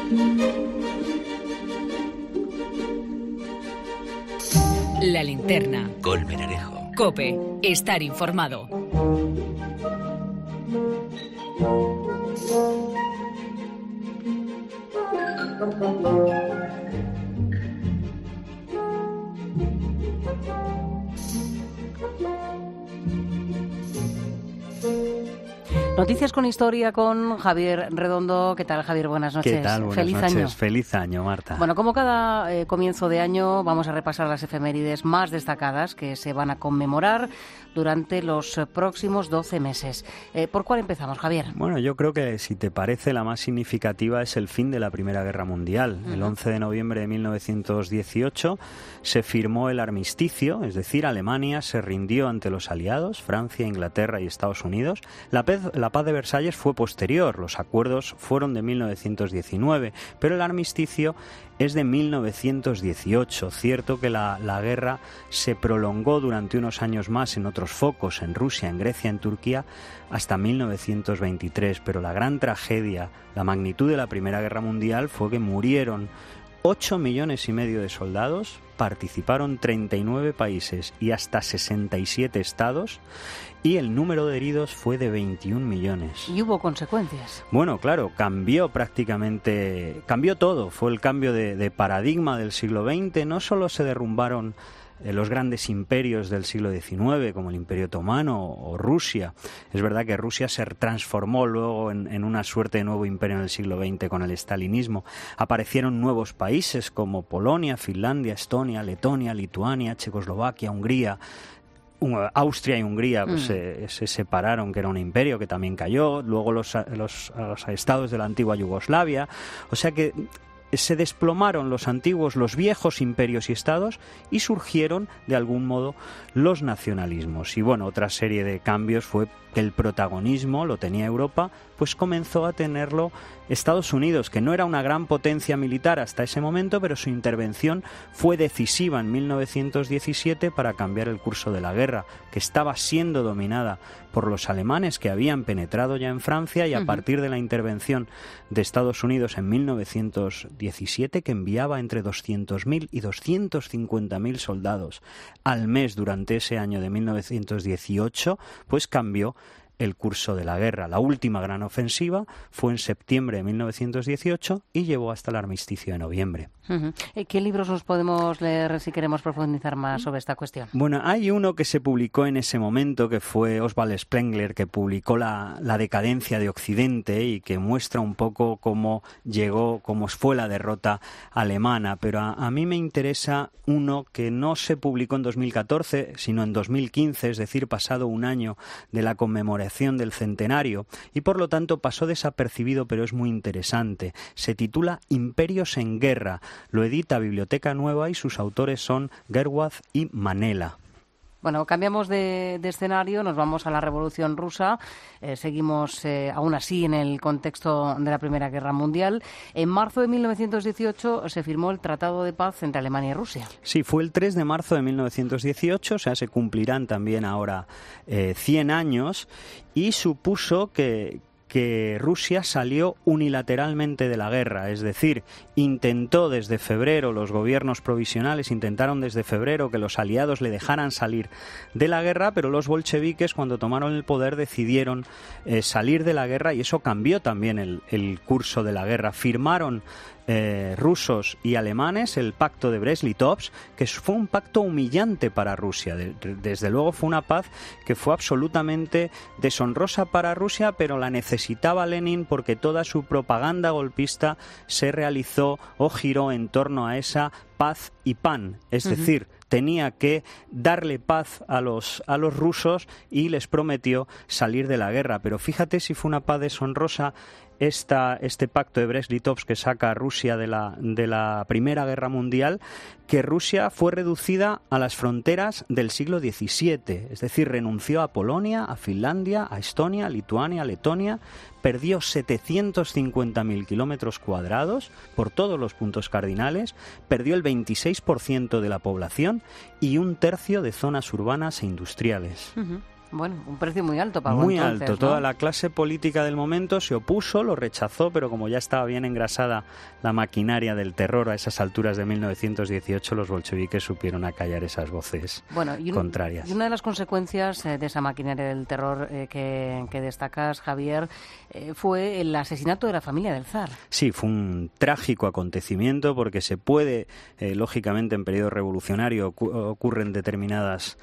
La linterna. Colmenarejo. COPE. Estar informado. Noticias con Historia con Javier Redondo. ¿Qué tal, Javier? Buenas noches. ¿Qué tal? Buenas noches. Feliz año, Marta. Bueno, como cada comienzo de año, vamos a repasar las efemérides más destacadas que se van a conmemorar durante los próximos 12 meses. ¿Por cuál empezamos, Javier? Bueno, yo creo que, si te parece, la más significativa es el fin de la Primera Guerra Mundial. El 11 de noviembre de 1918 se firmó el armisticio, es decir, Alemania se rindió ante los aliados, Francia, Inglaterra y Estados Unidos. La paz de Versalles fue posterior, los acuerdos fueron de 1919, pero el armisticio es de 1918. Cierto que la guerra se prolongó durante unos años más en otros focos, en Rusia, en Grecia, en Turquía, hasta 1923, pero la gran tragedia, la magnitud de la Primera Guerra Mundial fue que murieron 8,5 millones de soldados, participaron 39 países y hasta 67 estados, y el número de heridos fue de 21 millones. ¿Y hubo consecuencias? Bueno, claro, cambió todo, fue el cambio de paradigma del siglo XX. No solo se derrumbaron los grandes imperios del siglo XIX, como el Imperio Otomano o Rusia. Es verdad que Rusia se transformó luego en una suerte de nuevo imperio en el siglo XX con el estalinismo. Aparecieron nuevos países como Polonia, Finlandia, Estonia, Letonia, Lituania, Checoslovaquia, Hungría. Austria y Hungría pues, se separaron, que era un imperio que también cayó. Luego los estados de la antigua Yugoslavia. O sea que se desplomaron los viejos imperios y estados, y surgieron de algún modo los nacionalismos. Y bueno, otra serie de cambios fue que el protagonismo lo tenía Europa, pues comenzó a tenerlo Estados Unidos, que no era una gran potencia militar hasta ese momento, pero su intervención fue decisiva en 1917 para cambiar el curso de la guerra, que estaba siendo dominada por los alemanes, que habían penetrado ya en Francia, y a partir de la intervención de Estados Unidos en 1917, que enviaba entre 200.000 y 250.000 soldados al mes durante ese año de 1918, pues cambió el curso de la guerra. La última gran ofensiva fue en septiembre de 1918 y llevó hasta el armisticio de noviembre. ¿Qué libros nos podemos leer si queremos profundizar más sobre esta cuestión? Bueno, hay uno que se publicó en ese momento, que fue Oswald Spengler, que publicó la decadencia de Occidente, y que muestra un poco cómo fue la derrota alemana. Pero a mí me interesa uno que no se publicó en 2014, sino en 2015, es decir, pasado un año de la conmemoración del centenario, y por lo tanto pasó desapercibido, pero es muy interesante. Se titula Imperios en Guerra. Lo edita Biblioteca Nueva y sus autores son Gerwad y Manela. Bueno, cambiamos de escenario, nos vamos a la Revolución Rusa. Seguimos aún así en el contexto de la Primera Guerra Mundial. En marzo de 1918 se firmó el Tratado de Paz entre Alemania y Rusia. Sí, fue el 3 de marzo de 1918, o sea, se cumplirán también ahora 100 años, y supuso que Rusia salió unilateralmente de la guerra, es decir, los gobiernos provisionales intentaron desde febrero que los aliados le dejaran salir de la guerra, pero los bolcheviques, cuando tomaron el poder, decidieron salir de la guerra, y eso cambió también el curso de la guerra. Firmaron rusos y alemanes el pacto de Brest-Litovsk, que fue un pacto humillante para Rusia. Desde luego fue una paz que fue absolutamente deshonrosa para Rusia, pero la necesitaba Lenin, porque toda su propaganda golpista se realizó o giró en torno a esa paz y pan, es decir, tenía que darle paz a los rusos, y les prometió salir de la guerra. Pero fíjate si fue una paz deshonrosa este pacto de Brest-Litovsk, que saca a Rusia de la Primera Guerra Mundial, que Rusia fue reducida a las fronteras del siglo XVII, es decir, renunció a Polonia, a Finlandia, a Estonia, Lituania, Letonia, perdió 750.000 kilómetros cuadrados por todos los puntos cardinales, perdió el 26% de la población y un tercio de zonas urbanas e industriales. Bueno, un precio muy alto para muy entonces, alto. ¿no? Toda la clase política del momento se opuso, lo rechazó, pero como ya estaba bien engrasada la maquinaria del terror a esas alturas de 1918, los bolcheviques supieron acallar esas voces contrarias. Y una de las consecuencias de esa maquinaria del terror que destacas, Javier, fue el asesinato de la familia del zar. Sí, fue un trágico acontecimiento porque se puede, lógicamente en periodo revolucionario ocurren determinadas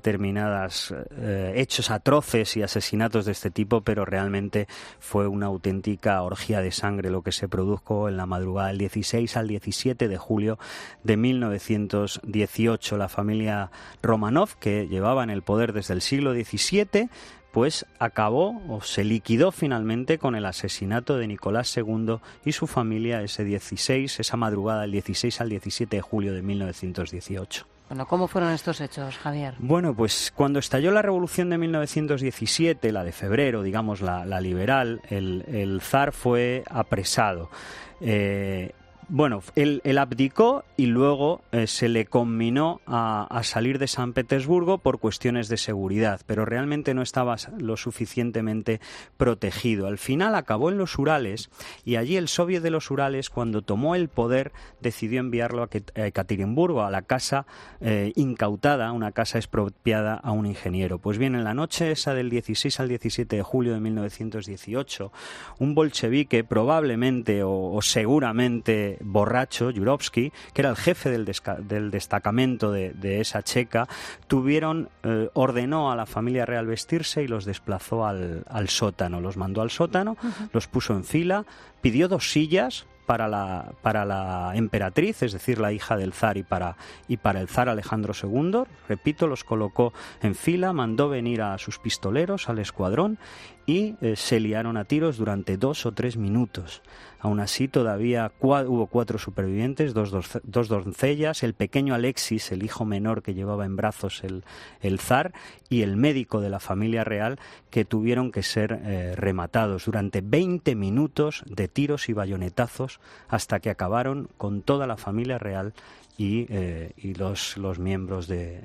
hechos atroces y asesinatos de este tipo, pero realmente fue una auténtica orgía de sangre lo que se produjo en la madrugada del 16 al 17 de julio de 1918. La familia Romanov, que llevaba en el poder desde el siglo XVII, pues acabó o se liquidó finalmente con el asesinato de Nicolás II y su familia esa madrugada del 16 al 17 de julio de 1918. Bueno, ¿cómo fueron estos hechos, Javier? Bueno, pues cuando estalló la revolución de 1917, la de febrero, digamos la liberal, el zar fue apresado. Él abdicó y luego se le conminó a salir de San Petersburgo por cuestiones de seguridad, pero realmente no estaba lo suficientemente protegido. Al final acabó en los Urales y allí el Soviet de los Urales, cuando tomó el poder, decidió enviarlo a Ekaterimburgo, a la casa incautada, una casa expropiada a un ingeniero. Pues bien, en la noche esa del 16 al 17 de julio de 1918, un bolchevique probablemente o seguramente borracho, Yurovsky, que era el jefe del destacamento de esa checa, ordenó a la familia real vestirse y los desplazó al sótano. Los mandó al sótano, los puso en fila, pidió 2 sillas para la emperatriz, es decir, la hija del zar y para el zar Alejandro II. Repito, los colocó en fila, mandó venir a sus pistoleros, al escuadrón, y se liaron a tiros durante 2 o 3 minutos. Aún así, todavía hubo 4 supervivientes, 2 doncellas, el pequeño Alexis, el hijo menor que llevaba en brazos el zar, y el médico de la familia real, que tuvieron que ser rematados durante 20 minutos de tiros y bayonetazos hasta que acabaron con toda la familia real y los miembros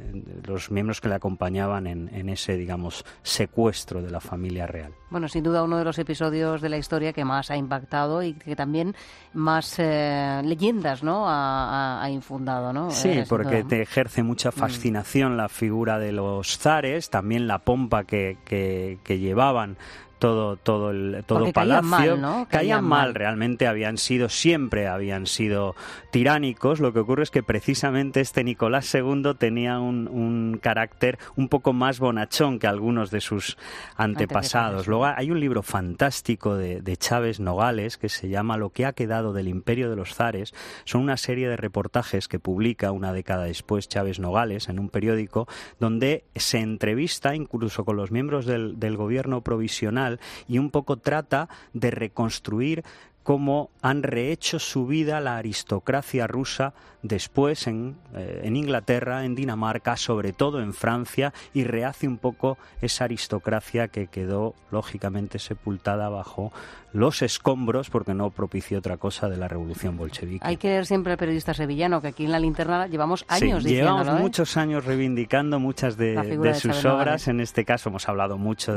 que le acompañaban en ese, digamos, secuestro de la familia real. Bueno, sin duda uno de los episodios de la historia que más ha impactado y que también más leyendas, ¿no?, ha infundado, ¿no? Sí, porque te ejerce mucha fascinación la figura de los zares, también la pompa que llevaban todo el palacio. Caían mal, ¿no? Caían mal, realmente siempre habían sido tiránicos. Lo que ocurre es que precisamente este Nicolás II tenía un carácter un poco más bonachón que algunos de sus antepasados. Luego hay un libro fantástico de Chávez Nogales que se llama Lo que ha quedado del imperio de los zares. Son una serie de reportajes que publica una década después Chávez Nogales en un periódico, donde se entrevista incluso con los miembros del gobierno provisional y un poco trata de reconstruir cómo han rehecho su vida la aristocracia rusa después en Inglaterra, en Dinamarca, sobre todo en Francia, y rehace un poco esa aristocracia que quedó lógicamente sepultada bajo los escombros, porque no propició otra cosa, de la revolución bolchevique. Hay que leer siempre al periodista sevillano, que aquí en La Linterna llevamos años diciéndolo. Llevamos muchos años reivindicando muchas de sus obras. En este caso hemos hablado mucho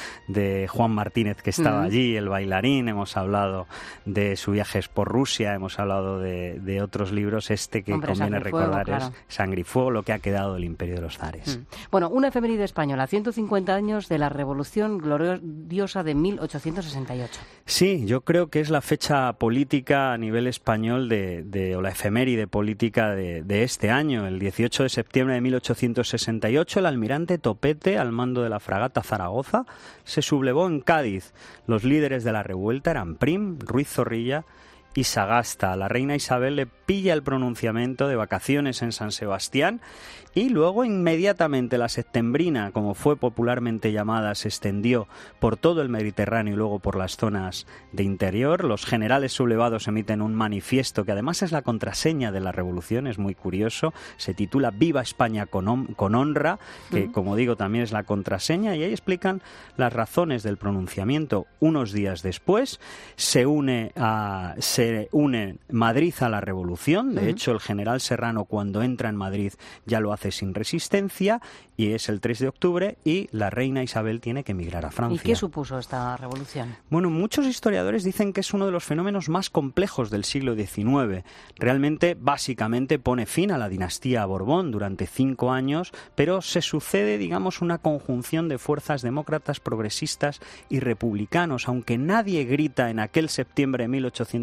de Juan Martínez, que estaba allí, el bailarín, hemos hablado de sus viajes por Rusia, hemos hablado de otros libros. Que conviene recordar es Sangre y Fuego, lo que ha quedado del imperio de los zares. Bueno, una efeméride española, 150 años de la Revolución Gloriosa de 1868. Sí, yo creo que es la fecha política a nivel español o la efeméride política de este año. El 18 de septiembre de 1868, el almirante Topete, al mando de la fragata Zaragoza, se sublevó en Cádiz. Los líderes de la revuelta eran Prim, Ruiz Zorrilla y Sagasta. La reina Isabel le pilla el pronunciamiento de vacaciones en San Sebastián y luego inmediatamente la septembrina, como fue popularmente llamada, se extendió por todo el Mediterráneo y luego por las zonas de interior. Los generales sublevados emiten un manifiesto que además es la contraseña de la revolución, es muy curioso, se titula Viva España con honra, que como digo también es la contraseña, y ahí explican las razones del pronunciamiento. Unos días después se se une Madrid a la revolución. De hecho, el general Serrano, cuando entra en Madrid, ya lo hace sin resistencia, y es el 3 de octubre, y la reina Isabel tiene que emigrar a Francia. ¿Y qué supuso esta revolución? Bueno, muchos historiadores dicen que es uno de los fenómenos más complejos del siglo XIX. Realmente, básicamente, pone fin a la dinastía Borbón durante 5 años, pero se sucede, digamos, una conjunción de fuerzas demócratas, progresistas y republicanos, aunque nadie grita en aquel septiembre de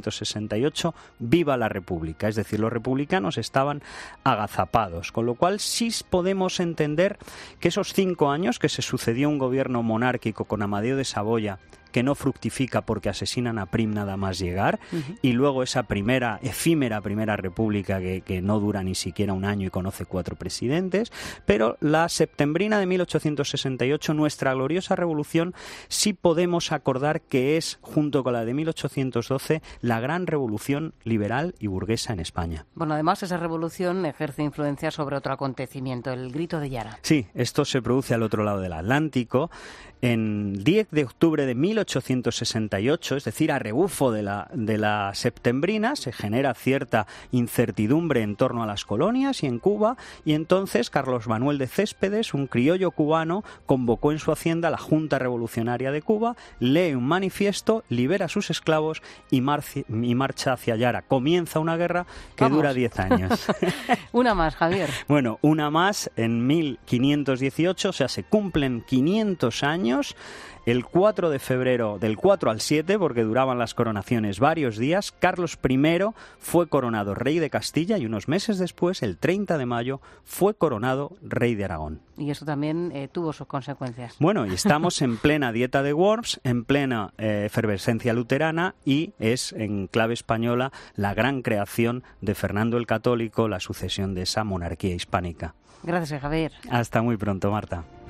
1868 ¡viva la República! Es decir, los republicanos estaban agazapados, con lo cual sí podemos entender que esos 5 años que se sucedió un gobierno monárquico con Amadeo de Saboya, que no fructifica porque asesinan a Prim nada más llegar, y luego esa efímera primera república que no dura ni siquiera un año y conoce 4 presidentes, pero la septembrina de 1868, nuestra gloriosa revolución, sí podemos acordar que es, junto con la de 1812, la gran revolución liberal y burguesa en España. Bueno, además esa revolución ejerce influencia sobre otro acontecimiento, el Grito de Yara. Sí, esto se produce al otro lado del Atlántico, en 10 de octubre de 1868, es decir, a rebufo de la septembrina, se genera cierta incertidumbre en torno a las colonias y en Cuba, y entonces Carlos Manuel de Céspedes, un criollo cubano, convocó en su hacienda a la Junta Revolucionaria de Cuba, lee un manifiesto, libera a sus esclavos y marcha hacia Yara. Comienza una guerra que dura 10 años. Una más, Javier. Bueno, una más en 1518, o sea, se cumplen 500 años. El 4 de febrero, del 4 al 7, porque duraban las coronaciones varios días, Carlos I fue coronado rey de Castilla y unos meses después, el 30 de mayo, fue coronado rey de Aragón. Y eso también tuvo sus consecuencias. Bueno, y estamos en plena dieta de Worms, en plena efervescencia luterana, y es en clave española la gran creación de Fernando el Católico, la sucesión de esa monarquía hispánica. Gracias, Javier. Hasta muy pronto, Marta.